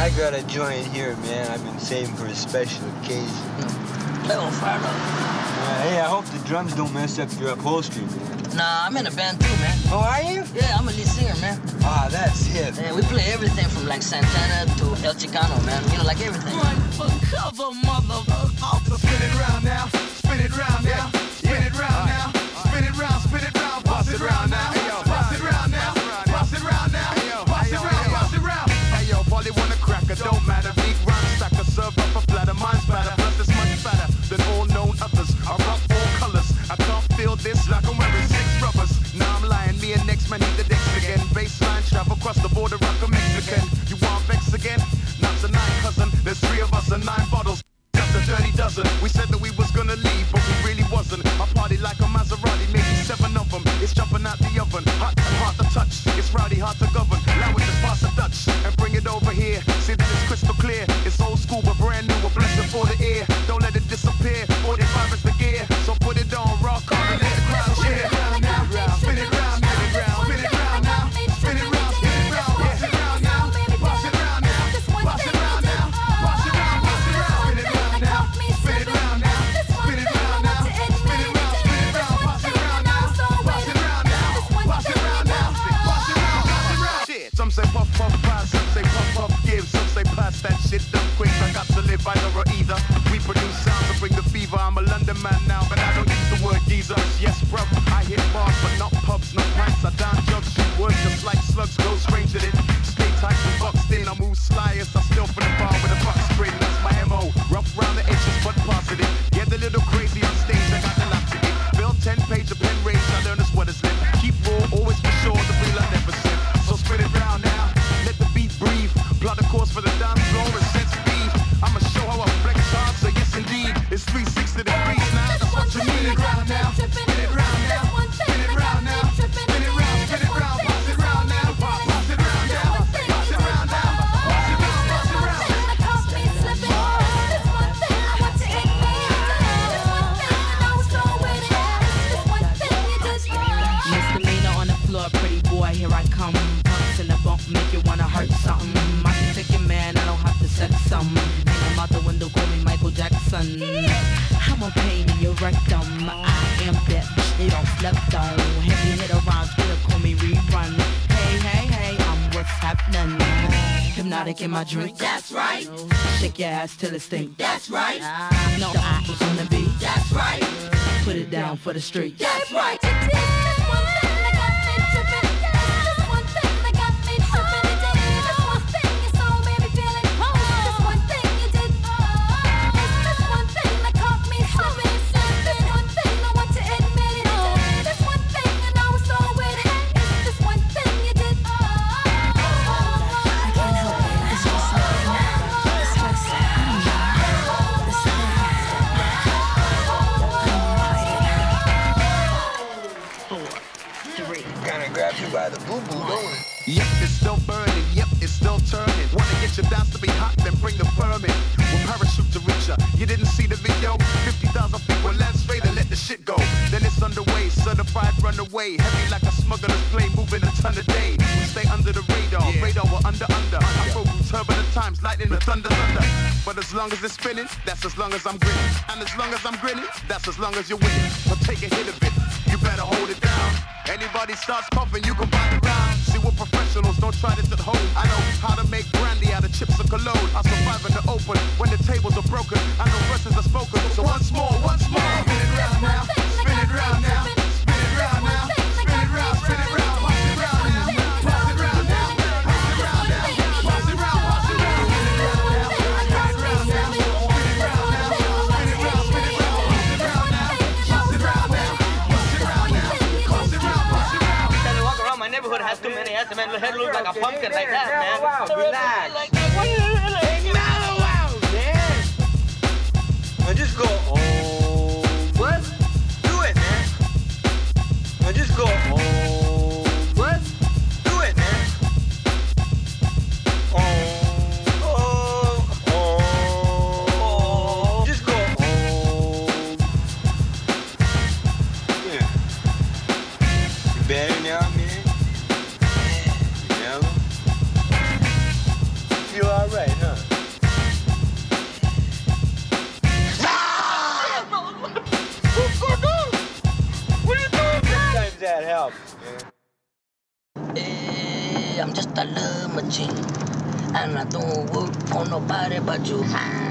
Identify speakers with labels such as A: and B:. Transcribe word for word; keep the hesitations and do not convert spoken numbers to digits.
A: I got a joint here, man. I've been saving for a special occasion.
B: Little fire up.
A: Uh, hey, I hope the drums don't mess up your upholstery, man.
B: Nah, I'm in a band too, man.
A: Oh, are you?
B: Yeah, I'm a lead singer, man.
A: Ah, that's hip.
B: Yeah, we play everything from like Santana to El Chicano, man. You know, like everything.
C: Run for cover, motherfucker. Spin it round now, spin it round now, spin it round now, spin it round, spin it round, pass it round now, pass it round now, pass it round now, pass it round, pass it round. Hey yo, Polly wanna crack it, don't matter. Big rhyme stacker, serve up a flatter, mine's better. Plus it's much fatter than all known others. I rock all colors. I can't feel this like I'm wearing six rubbers. Now I'm lying, me and next man hit the decks again. Baseline travel across the border, rock a Mexican. You want vex again? Not tonight, cousin. There's three of us and nine bottles. Just a dirty dozen. We said that we was gonna leave, but we really wasn't. I party like a Maserati, maybe seven of them. It's jumping out the oven, hot and hard to touch. It's rowdy, hard to govern. Now we just pass a Dutch and bring it over here. See that it's crystal clear. It's old school but brand new. A blessing for the ear. Don't let it disappear. forty-five is the gear, so put it on rock on and let the crowd cheer. Spin it round now, spin it round now, spin it round, spin it round, pass it round now, pass it round now, pass it round now, pass it round, pass it round, spin it round now, spin it round now, spin it round now, spin it round, spin it round, pass it round now, pass it round now, pass it round now, pass it round, pass it round. Shit, some say puff puff pass, some say puff puff give, some say pass that shit done quick. I got to live, I never either. We produce sounds to bring the fever. I'm a London man now, but I don't use the word geezer. Yes, bruv, I hit bars, but not pubs, not pints. I down jugs, shoot words just like slugs. Go strange with it. Stay tight and boxed in. I move slyest. I still for the bar with a box grin. That's my M O. Rough round the edges, but positive. Get a little crazy on stage. I got the lap to it. Bill ten page of pen rage. I learned this what is left. Keep raw, always for sure. The real I never slip. So spit it round now. Let the beat breathe. Plot a course for the dance floor and set speed. I'ma show how I flex hard. So yes, indeed, it's three sixty degrees now. That's what you need. Round now. Spin it round now. Spin it round now. Spin it round. Spin it round. Pass it round now. Pass it round now. Pass it round now. Pass it round. Pass it round.
D: Misdemeanor on the floor, pretty boy, here I come. Pumps in the bump, make you wanna hurt something. I can take your man, I don't have to sex some. Hang him out the window, call me Michael Jackson. I'm a pain in your rectum. I am that bitch they don't slept on. Heavy hitter rhymes, still call me rerun. Hey, hey, hey, I'm what's happening. Hypnotic in my drink, that's right. Shake your ass till it stink, that's right. No apples on the beat, that's right. Put it down for the street, that's right.
A: By the boo-boo, don't it?
C: Yep, it's still burning. Yep, it's still turning. Wanna get your dance to be hot, then bring the permit. We'll parachute to reach ya. You didn't see the video? fifty thousand people, let's straight and let the shit go. Then it's underway, certified runaway. Heavy like a smuggler's plane, moving a ton a day. We stay under the radar, yeah. Radar we're under, under. I go through turbulent times, lightning the thunder, thunder. But as long as it's spinning, that's as long as I'm grinning. And as long as I'm grinning, that's as long as you're winning. So take a hit of it, you better hold it down. Anybody starts coughing, you can buy the round. See, we're professionals, don't try this at home. I know how to make brandy out of chips of cologne. I survive in the open when the tables are broken. I know verses are spoken, so once more, once more. Spin it round now, spin it round now, spin it round now, spin it round, spin it round, pass it round now, pass it round now, pass it round now, pass it round, pass it round, spin it round now, spin it round now, spin it round now, spin it round, spin it round, pass it round now, pass it round now, pass it round now, pass it round, pass it round.
B: My neighborhood has too many ass, man. The head looks like a pumpkin like that, man.
A: Wow, relax.
B: Like, mellow out, man.
A: Now just go, oh. What? Do it, man. Now just go, oh. What? Do it, man. Oh. Oh. Oh. Just go, oh. Yeah. You better now, man? albums, man.
B: Hey, I'm just a love machine. I'm not doing work for nobody but you.